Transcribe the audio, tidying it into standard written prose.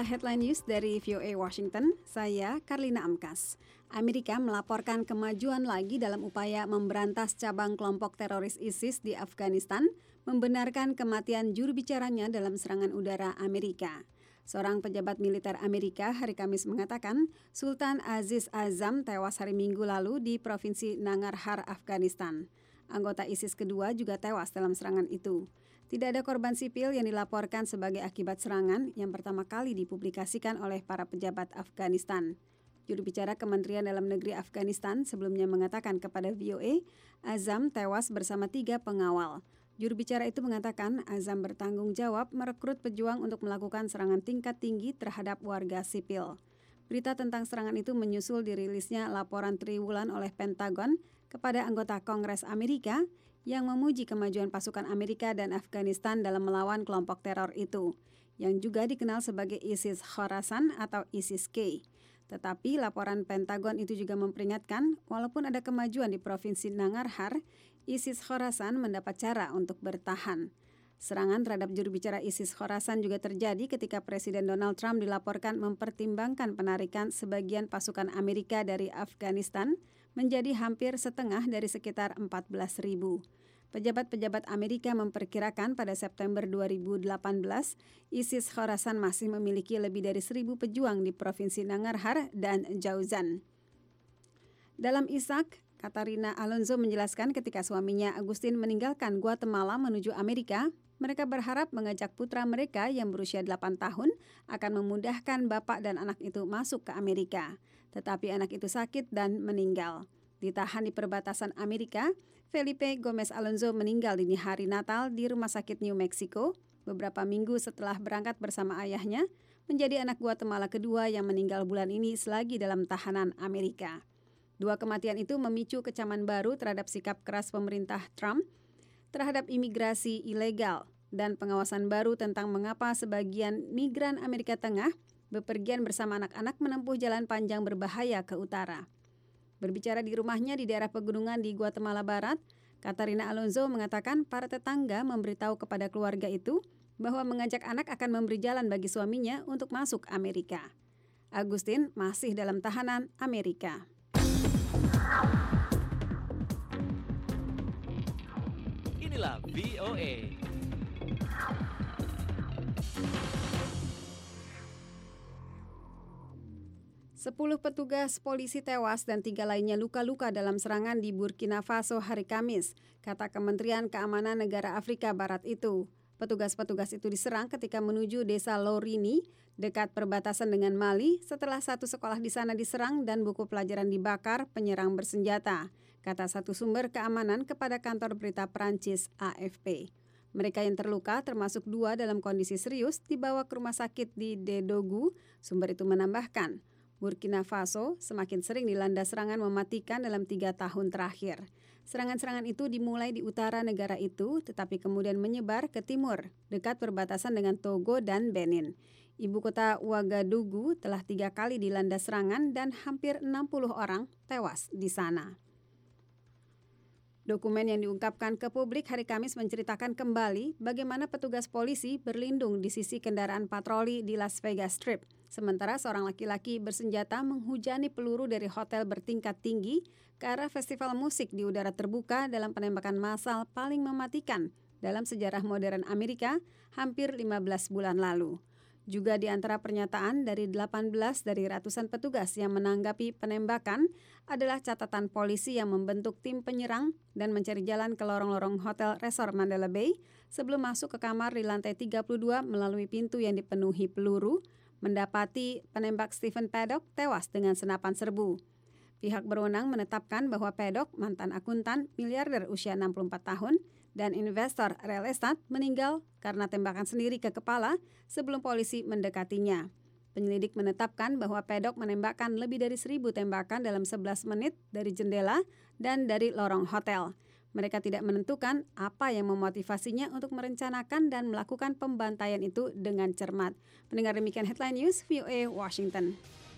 Inilah headline news dari VOA Washington, saya Karlina Amkas. Amerika melaporkan kemajuan lagi dalam upaya memberantas cabang kelompok teroris ISIS di Afghanistan, membenarkan kematian juru bicaranya dalam serangan udara Amerika. Seorang pejabat militer Amerika hari Kamis mengatakan Sultan Aziz Azam tewas hari Minggu lalu di Provinsi Nangarhar, Afghanistan. Anggota ISIS kedua juga tewas dalam serangan itu. Tidak ada korban sipil yang dilaporkan sebagai akibat serangan yang pertama kali dipublikasikan oleh para pejabat Afghanistan. Juru bicara Kementerian Dalam Negeri Afghanistan sebelumnya mengatakan kepada VOA, Azam tewas bersama 3 pengawal. Juru bicara itu mengatakan Azam bertanggung jawab merekrut pejuang untuk melakukan serangan tingkat tinggi terhadap warga sipil. Berita tentang serangan itu menyusul dirilisnya laporan triwulan oleh Pentagon kepada anggota Kongres Amerika yang memuji kemajuan pasukan Amerika dan Afghanistan dalam melawan kelompok teror itu, yang juga dikenal sebagai ISIS Khorasan atau ISIS-K. Tetapi laporan Pentagon itu juga memperingatkan, walaupun ada kemajuan di Provinsi Nangarhar, ISIS Khorasan mendapat cara untuk bertahan. Serangan terhadap juru bicara ISIS Khorasan juga terjadi ketika Presiden Donald Trump dilaporkan mempertimbangkan penarikan sebagian pasukan Amerika dari Afghanistan menjadi hampir setengah dari sekitar 14.000. Pejabat-pejabat Amerika memperkirakan pada September 2018, ISIS Khorasan masih memiliki lebih dari 1.000 pejuang di Provinsi Nangarhar dan Jauzan. Dalam Ishak, Katarina Alonso menjelaskan ketika suaminya Agustin meninggalkan Guatemala menuju Amerika, mereka berharap mengajak putra mereka yang berusia 8 tahun akan memudahkan bapak dan anak itu masuk ke Amerika. Tetapi anak itu sakit dan meninggal. Ditahan di perbatasan Amerika, Felipe Gomez Alonso meninggal dini hari Natal di Rumah Sakit New Mexico beberapa minggu setelah berangkat bersama ayahnya, menjadi anak Guatemala kedua yang meninggal bulan ini selagi dalam tahanan Amerika. 2 kematian itu memicu kecaman baru terhadap sikap keras pemerintah Trump terhadap imigrasi ilegal dan pengawasan baru tentang mengapa sebagian migran Amerika Tengah bepergian bersama anak-anak menempuh jalan panjang berbahaya ke utara. Berbicara di rumahnya di daerah pegunungan di Guatemala Barat, Katarina Alonso mengatakan para tetangga memberitahu kepada keluarga itu bahwa mengajak anak akan memberi jalan bagi suaminya untuk masuk Amerika. Agustin masih dalam tahanan Amerika. Inilah VOA. Sepuluh petugas polisi tewas dan 3 lainnya luka-luka dalam serangan di Burkina Faso hari Kamis, kata Kementerian Keamanan Negara Afrika Barat itu. Petugas-petugas itu diserang ketika menuju desa Lorini, dekat perbatasan dengan Mali, setelah satu sekolah di sana diserang dan buku pelajaran dibakar penyerang bersenjata, kata satu sumber keamanan kepada kantor berita Prancis AFP. Mereka yang terluka, termasuk 2 dalam kondisi serius, dibawa ke rumah sakit di Dedogu. Sumber itu menambahkan, Burkina Faso semakin sering dilanda serangan mematikan dalam 3 tahun terakhir. Serangan-serangan itu dimulai di utara negara itu, tetapi kemudian menyebar ke timur, dekat perbatasan dengan Togo dan Benin. Ibu kota Ouagadougou telah 3 kali dilanda serangan dan hampir 60 orang tewas di sana. Dokumen yang diungkapkan ke publik hari Kamis menceritakan kembali bagaimana petugas polisi berlindung di sisi kendaraan patroli di Las Vegas Strip. Sementara seorang laki-laki bersenjata menghujani peluru dari hotel bertingkat tinggi ke arah festival musik di udara terbuka dalam penembakan massal paling mematikan dalam sejarah modern Amerika hampir 15 bulan lalu. Juga di antara pernyataan dari 18 dari ratusan petugas yang menanggapi penembakan adalah catatan polisi yang membentuk tim penyerang dan mencari jalan ke lorong-lorong hotel Resort Mandela Bay sebelum masuk ke kamar di lantai 32 melalui pintu yang dipenuhi peluru, mendapati penembak Stephen Paddock tewas dengan senapan serbu. Pihak berwenang menetapkan bahwa Paddock, mantan akuntan miliarder usia 64 tahun, dan investor real estate meninggal karena tembakan sendiri ke kepala sebelum polisi mendekatinya. Penyelidik menetapkan bahwa Paddock menembakkan lebih dari 1.000 tembakan dalam 11 menit dari jendela dan dari lorong hotel. Mereka tidak menentukan apa yang memotivasinya untuk merencanakan dan melakukan pembantaian itu dengan cermat. Pendengar demikian headline news VOA Washington.